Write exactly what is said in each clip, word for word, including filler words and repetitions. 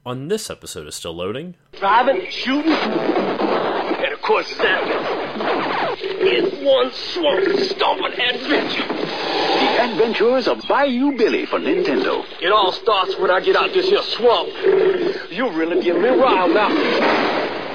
On this episode of Still Loading... Driving, shooting, and of course zapping. It's one swamp stomping adventure. The Adventures of Bayou Billy for Nintendo. It all starts when I get out this here swamp. You really get me riled now.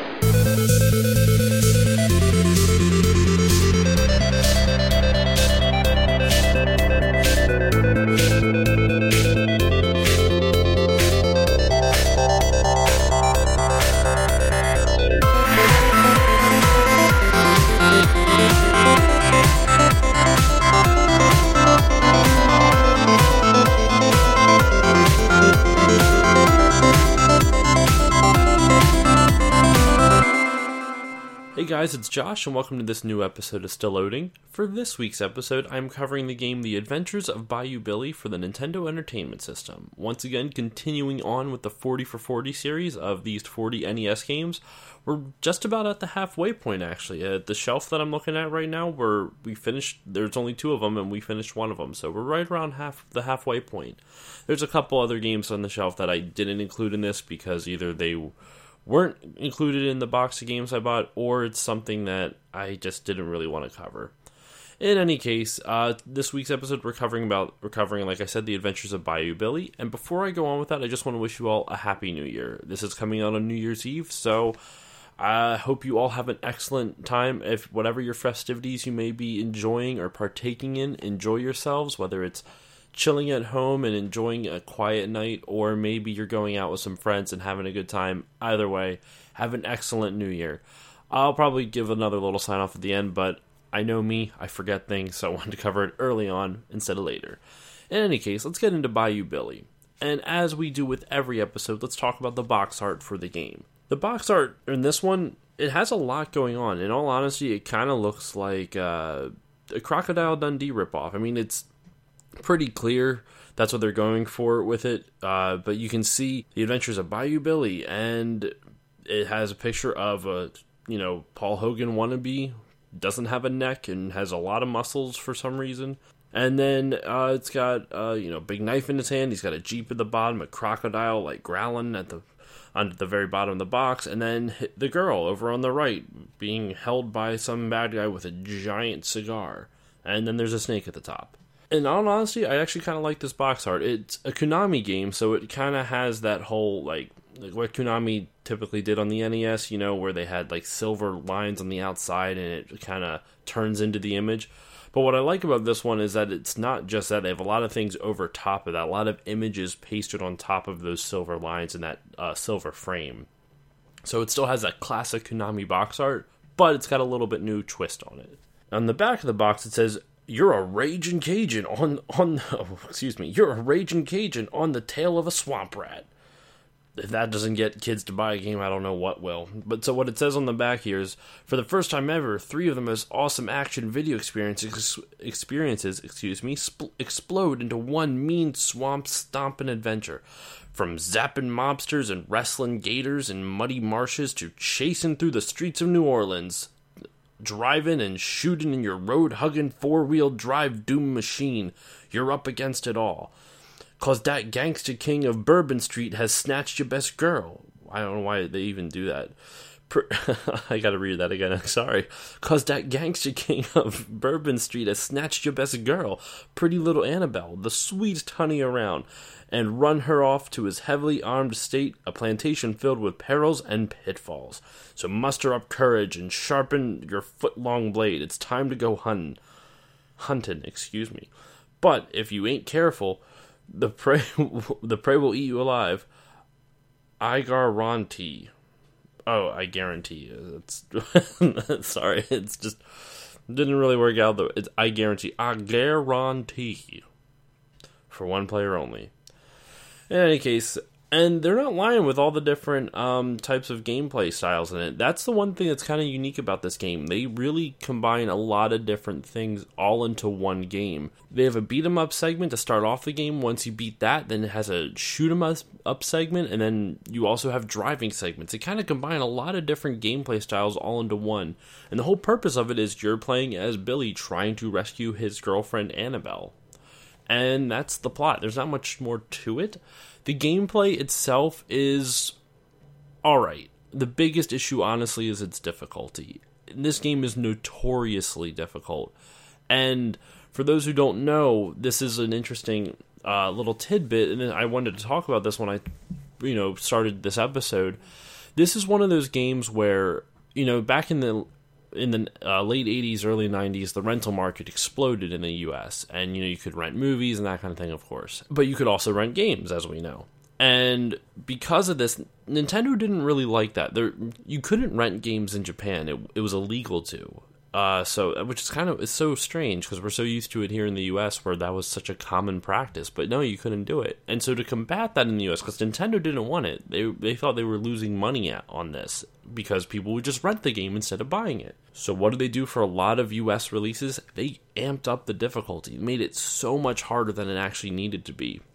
Hey guys, it's Josh, and welcome to this new episode of Still Loading. For this week's episode, I'm covering the game The Adventures of Bayou Billy for the Nintendo Entertainment System. Once again, continuing on with the forty for forty series of these forty N E S games. We're just about at the halfway point, actually. At the shelf that I'm looking at right now, where we finished, there's only two of them, and we finished one of them, so we're right around half the halfway point. There's a couple other games on the shelf that I didn't include in this, because either they weren't included in the box of games I bought, or it's something that I just didn't really want to cover. In any case, uh, this week's episode we're covering about we're covering, like I said, The Adventures of Bayou Billy. And before I go on with that, I just want to wish you all a happy New Year. This is coming out on New Year's Eve, so I hope you all have an excellent time. If whatever your festivities you may be enjoying or partaking in, enjoy yourselves, whether it's chilling at home and enjoying a quiet night, or maybe you're going out with some friends and having a good time. Either way, have an excellent New Year. I'll probably give another little sign off at the end, but I know me, I forget things, so I wanted to cover it early on instead of later. In any case, let's get into Bayou Billy. And as we do with every episode, let's talk about the box art for the game. The box art in this one, it has a lot going on. In all honesty, it kind of looks like uh, a Crocodile Dundee ripoff. I mean, it's pretty clear that's what they're going for with it, uh, but you can see The Adventures of Bayou Billy, and it has a picture of a, you know, Paul Hogan wannabe, doesn't have a neck and has a lot of muscles for some reason, and then uh, it's got, uh, you know, big knife in his hand, he's got a Jeep at the bottom, a crocodile, like, growling at the on the very bottom of the box, and then the girl over on the right being held by some bad guy with a giant cigar, and then there's a snake at the top. In all honesty, I actually kind of like this box art. It's a Konami game, so it kind of has that whole, like, like, what Konami typically did on the N E S, you know, where they had, like, silver lines on the outside, and it kind of turns into the image. But what I like about this one is that it's not just that. They have a lot of things over top of that, a lot of images pasted on top of those silver lines and that uh, silver frame. So it still has that classic Konami box art, but it's got a little bit new twist on it. On the back of the box, it says, "You're a raging Cajun on, on, oh, excuse me, you're a raging Cajun on the tail of a swamp rat." If that doesn't get kids to buy a game, I don't know what will. But so what it says on the back here is, for the first time ever, three of the most awesome action video experiences, experiences excuse me, spl- explode into one mean swamp stomping adventure. From zapping mobsters and wrestling gators in muddy marshes to chasing through the streets of New Orleans, driving and shooting in your road-hugging four-wheel drive doom machine, you're up against it all. 'Cause that gangster king of Bourbon Street has snatched your best girl. I don't know why they even do that. Per- I gotta read that again, I'm sorry. 'Cause that gangster king of Bourbon Street has snatched your best girl, pretty little Annabelle, the sweetest honey around, and run her off to his heavily armed estate, a plantation filled with perils and pitfalls. So muster up courage and sharpen your foot-long blade. It's time to go hunting. Hunting, excuse me. But if you ain't careful, the prey the prey will eat you alive. I guarantee. Oh, I guarantee. It's sorry, it's just didn't really work out though. It's I guarantee. I guarantee. For one player only. In any case, and they're not lying with all the different um, types of gameplay styles in it. That's the one thing that's kind of unique about this game. They really combine a lot of different things all into one game. They have a beat 'em up segment to start off the game. Once you beat that, then it has a shoot 'em up segment, and then you also have driving segments. They kind of combine a lot of different gameplay styles all into one. And the whole purpose of it is you're playing as Billy trying to rescue his girlfriend Annabelle. And that's the plot. There's not much more to it. The gameplay itself is alright. The biggest issue, honestly, is its difficulty. This game is notoriously difficult. And for those who don't know, this is an interesting uh, little tidbit, and I wanted to talk about this when I, you know, started this episode. This is one of those games where, you know, back in the in the uh, late eighties, early nineties, the rental market exploded in the U S, and, you know, you could rent movies and that kind of thing, of course. But you could also rent games, as we know. And because of this, Nintendo didn't really like that. There, you couldn't rent games in Japan. It, it was illegal to. Uh, so, which is kind of, it's so strange, because we're so used to it here in the U S, where that was such a common practice. But no, you couldn't do it. And so to combat that in the U S, because Nintendo didn't want it, they they thought they were losing money at, on this, because people would just rent the game instead of buying it. So what did they do for a lot of U S releases? They amped up the difficulty, made it so much harder than it actually needed to be.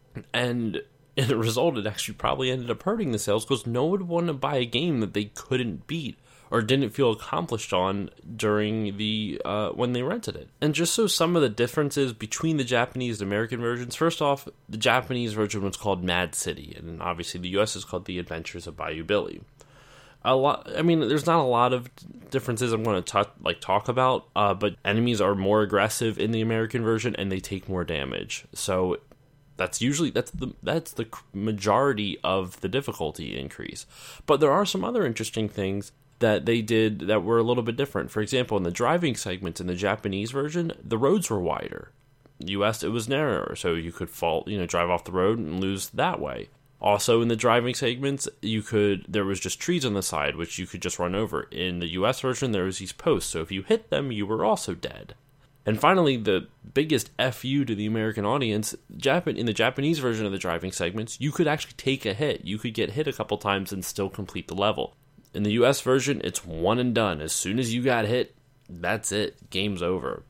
And as a result, it actually probably ended up hurting the sales, because no one would want to buy a game that they couldn't beat or didn't feel accomplished on during the uh, when they rented it. And just so some of the differences between the Japanese and American versions, first off, the Japanese version was called Mad City, and obviously the U S is called The Adventures of Bayou Billy. A lot, I mean, there's not a lot of differences I'm going to talk like talk about, uh, but enemies are more aggressive in the American version, and they take more damage. So that's usually that's the that's the majority of the difficulty increase. But there are some other interesting things that they did that were a little bit different. For example, in the driving segments in the Japanese version, the roads were wider. U S, it was narrower, so you could fall, you know, drive off the road and lose that way. Also, in the driving segments, you could there was just trees on the side, which you could just run over. In the U S version, there was these posts, so if you hit them, you were also dead. And finally, the biggest F U to the American audience, Japan in the Japanese version of the driving segments, you could actually take a hit. You could get hit a couple times and still complete the level. In the U S version, it's one and done. As soon as you got hit, that's it. Game's over.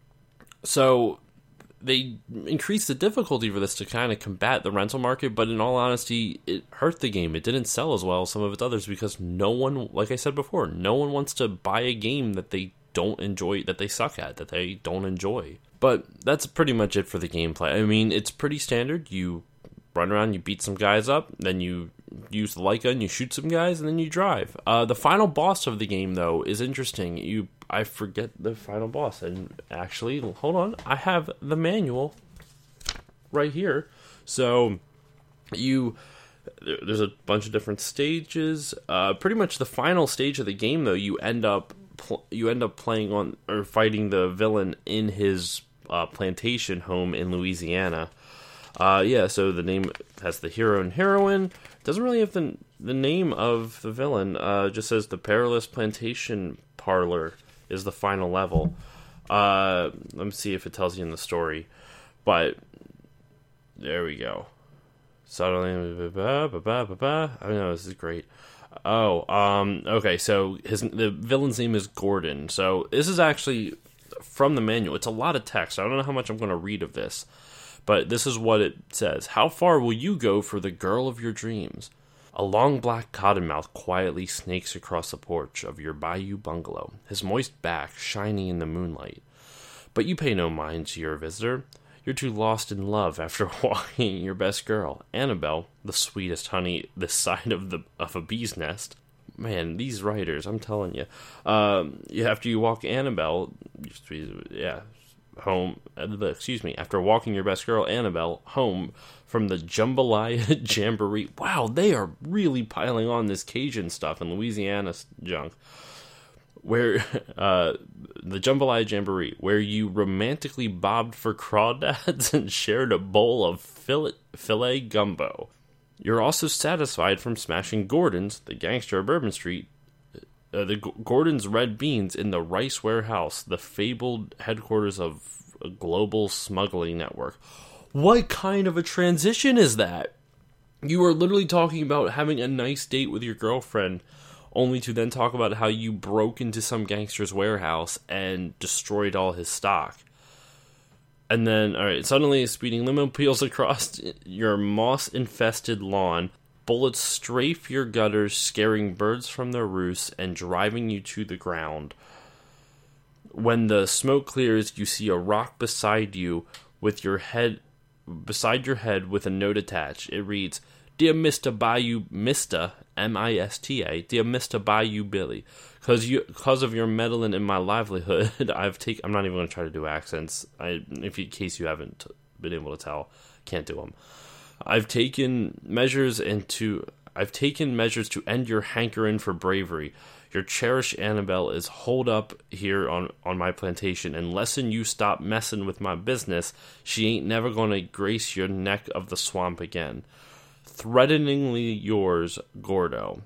So they increased the difficulty for this to kind of combat the rental market, but in all honesty, it hurt the game. It didn't sell as well as some of its others, because no one, like I said before, no one wants to buy a game that they don't enjoy, that they suck at, that they don't enjoy. But that's pretty much it for the gameplay. I mean, it's pretty standard. You run around, you beat some guys up, then you use the light gun, you shoot some guys, and then you drive. Uh, the final boss of the game, though, is interesting. You, I forget the final boss, and actually, hold on, I have the manual right here. So, you, there's a bunch of different stages. Uh, pretty much the final stage of the game, though, you end up, pl- you end up playing on, or fighting the villain in his uh, plantation home in Louisiana. Uh, yeah, so the name has the hero and heroine. Doesn't really have the the name of the villain. Uh, just says the Perilous Plantation Parlor is the final level. Uh, let me see if it tells you in the story. But there we go. Suddenly, I know this is great. Oh, um, okay. So his the villain's name is Gordon. So this is actually from the manual. It's a lot of text. I don't know how much I'm going to read of this. But this is what it says. How far will you go for the girl of your dreams? A long black cottonmouth quietly snakes across the porch of your bayou bungalow, his moist back shining in the moonlight. But you pay no mind to your visitor. You're too lost in love after walking your best girl, Annabelle, the sweetest honey this side of the of a bee's nest. Man, these writers, I'm telling you. Um, after you walk Annabelle, yeah, home, excuse me, after walking your best girl, Annabelle, home from the Jambalaya Jamboree. Wow, they are really piling on this Cajun stuff and Louisiana junk. Where, uh, the Jambalaya Jamboree, where you romantically bobbed for crawdads and shared a bowl of filet, filet gumbo. You're also satisfied from smashing Gordon's, the gangster of Bourbon Street, Uh, the G- Gordon's Red Beans in the Rice Warehouse, the fabled headquarters of a global smuggling network. What kind of a transition is that? You are literally talking about having a nice date with your girlfriend, only to then talk about how you broke into some gangster's warehouse and destroyed all his stock. And then, alright, suddenly a speeding limo peels across your moss-infested lawn. Bullets strafe your gutters, scaring birds from their roosts and driving you to the ground. When the smoke clears, you see a rock beside you with your head beside your head with a note attached. It reads, "Dear Mister Bayou, Mister M I S T A, Dear Mister Bayou Billy, because you, because of your meddling in my livelihood, I've taken." I'm not even going to try to do accents. I, if in case you haven't been able to tell, can't do them. I've taken measures into. I've taken measures to end your hankering for bravery. Your cherished Annabelle is holed up here on, on my plantation. Unless you stop messing with my business, she ain't never gonna grace your neck of the swamp again. Threateningly yours, Gordo.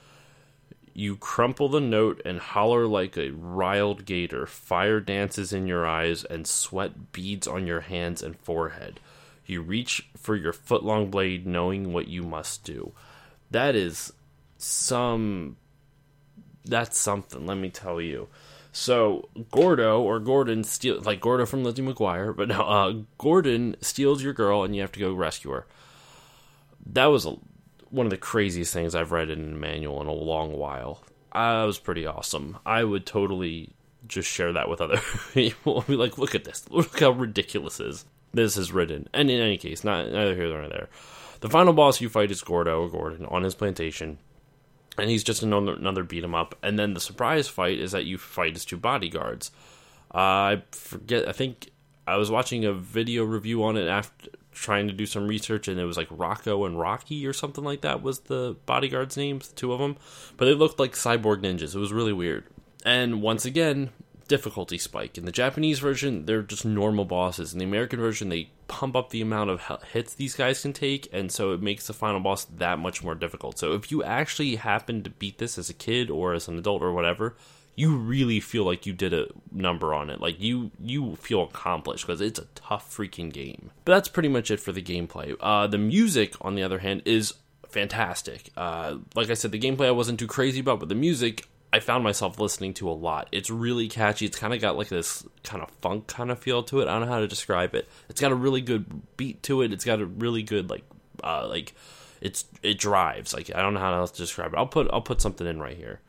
You crumple the note and holler like a riled gator. Fire dances in your eyes and sweat beads on your hands and forehead. You reach for your foot-long blade knowing what you must do. That is some... That's something, let me tell you. So, Gordo, or Gordon, steal, like Gordo from Lizzie McGuire, but no, uh, Gordon steals your girl and you have to go rescue her. That was a, one of the craziest things I've read in a manual in a long while. Uh, that was pretty awesome. I would totally just share that with other people. Be like, look at this. Look how ridiculous this is. This is written. And in any case, not neither here nor there. The final boss you fight is Gordo, or Gordon, on his plantation. And he's just another, another beat 'em up. And then the surprise fight is that you fight his two bodyguards. Uh, I forget, I think I was watching a video review on it after trying to do some research, and it was like Rocco and Rocky or something like that was the bodyguards' names, the two of them. But they looked like cyborg ninjas. It was really weird. And once again, difficulty spike. In the Japanese version, they're just normal bosses. In the American version, they pump up the amount of hits these guys can take, and so it makes the final boss that much more difficult. So if you actually happen to beat this as a kid or as an adult or whatever, you really feel like you did a number on it. Like, you you feel accomplished, because it's a tough freaking game. But that's pretty much it for the gameplay. Uh, the music, on the other hand, is fantastic. Uh, like I said, the gameplay I wasn't too crazy about, but the music I found myself listening to a lot. It's really catchy. It's kind of got like this kind of funk kind of feel to it. I don't know how to describe it. It's got a really good beat to it. It's got a really good like uh, like it's it drives. Like, I don't know how else to describe it. I'll put I'll put something in right here.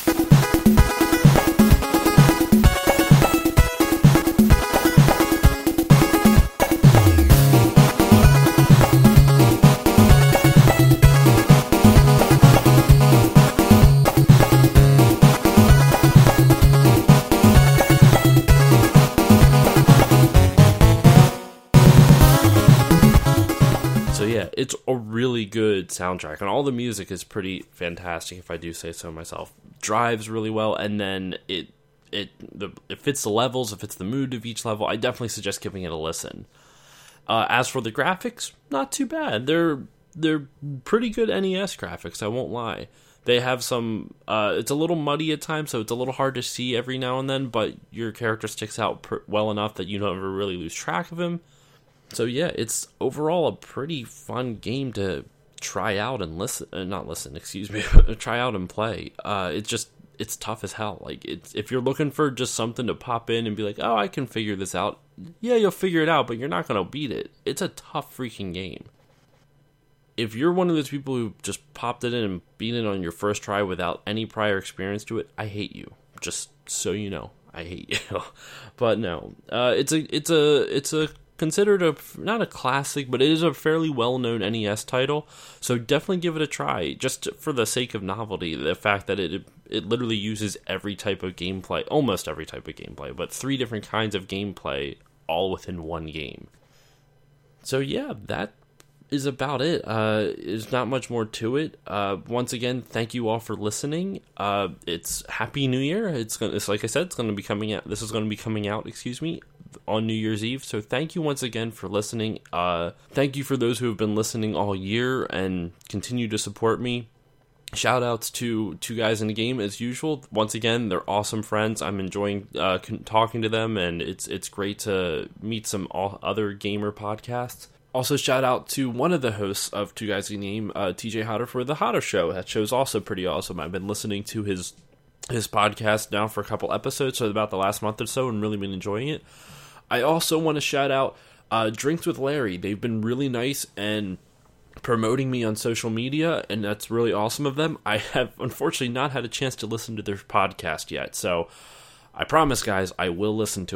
It's a really good soundtrack, and all the music is pretty fantastic, if I do say so myself. Drives really well, and then it it the, it fits the levels, it fits the mood of each level. I definitely suggest giving it a listen. Uh, as for the graphics, not too bad. They're they're pretty good N E S graphics, I won't lie. They have some, uh, it's a little muddy at times, so it's a little hard to see every now and then, but your character sticks out per- well enough that you don't ever really lose track of him. So yeah, it's overall a pretty fun game to try out and listen, uh, not listen, excuse me, try out and play. Uh, it's just, it's tough as hell. Like, it's, if you're looking for just something to pop in and be like, oh, I can figure this out, yeah, you'll figure it out, but you're not going to beat it. It's a tough freaking game. If you're one of those people who just popped it in and beat it on your first try without any prior experience to it, I hate you. Just so you know, I hate you. But no, uh, it's a, it's a, it's a, considered a, not a classic, but it is a fairly well-known N E S title, so definitely give it a try, just for the sake of novelty. The fact that it it literally uses every type of gameplay, almost every type of gameplay, but three different kinds of gameplay, all within one game. So yeah, that is about it. Uh, there's not much more to it. Uh, once again, thank you all for listening. Uh, it's Happy New Year. It's gonna, it's like I said, it's going to be coming out. This is going to be coming out, excuse me, on New Year's Eve. So thank you once again for listening. Uh, thank you for those who have been listening all year and continue to support me. Shout outs to Two Guys in the Game as usual. Once again, they're awesome friends. I'm enjoying uh, talking to them, and it's it's great to meet some all other gamer podcasts. Also, shout out to one of the hosts of Two Guys in the Game, uh, T J Hodder, for The Hodder Show. That show's also pretty awesome. I've been listening to his his podcast now for a couple episodes, so about the last month or so, and really been enjoying it. I also want to shout out uh, Drinks with Larry. They've been really nice and promoting me on social media, and that's really awesome of them. I have unfortunately not had a chance to listen to their podcast yet, so I promise, guys, I will listen to it.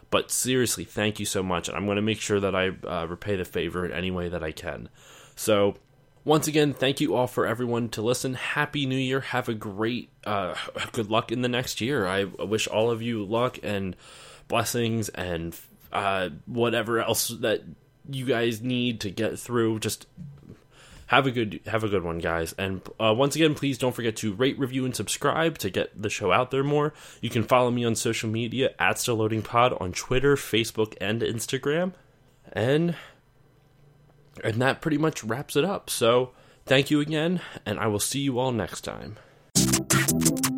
But seriously, thank you so much, and I'm going to make sure that I uh, repay the favor in any way that I can. So, once again, thank you all for everyone to listen. Happy New Year. Have a great, uh, good luck in the next year. I wish all of you luck and blessings and uh, whatever else that you guys need to get through. Just have a good have a good one, guys. And uh, once again, please don't forget to rate, review, and subscribe to get the show out there more. You can follow me on social media at StillLoadingPod on Twitter, Facebook, and Instagram. And and that pretty much wraps it up. So thank you again, and I will see you all next time.